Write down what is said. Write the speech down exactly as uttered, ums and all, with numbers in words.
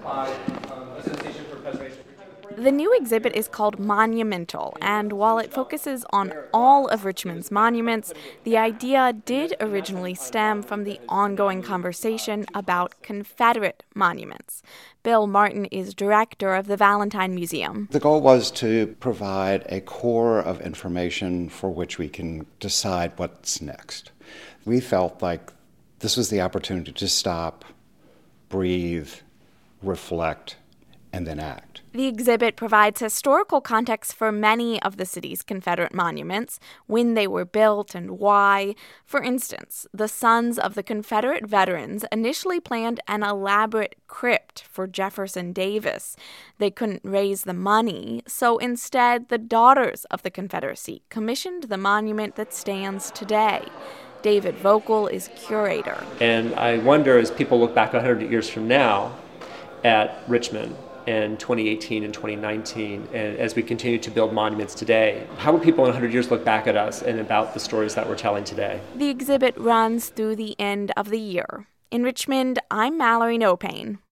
The new exhibit is called Monumental, and while it focuses on all of Richmond's monuments, the idea did originally stem from the ongoing conversation about Confederate monuments. Bill Martin is director of the Valentine Museum. The goal was to provide a core of information for which we can decide what's next. We felt like this was the opportunity to stop, breathe, reflect, and then act. The exhibit provides historical context for many of the city's Confederate monuments, when they were built and why. For instance, the Sons of the Confederate Veterans initially planned an elaborate crypt for Jefferson Davis. They couldn't raise the money, so instead the Daughters of the Confederacy commissioned the monument that stands today. David Vogel is curator. And I wonder, as people look back one hundred years from now at Richmond, in twenty eighteen and twenty nineteen, and as we continue to build monuments today, how will people in one hundred years look back at us and about the stories that we're telling today? The exhibit runs through the end of the year. In Richmond, I'm Mallory Nopane.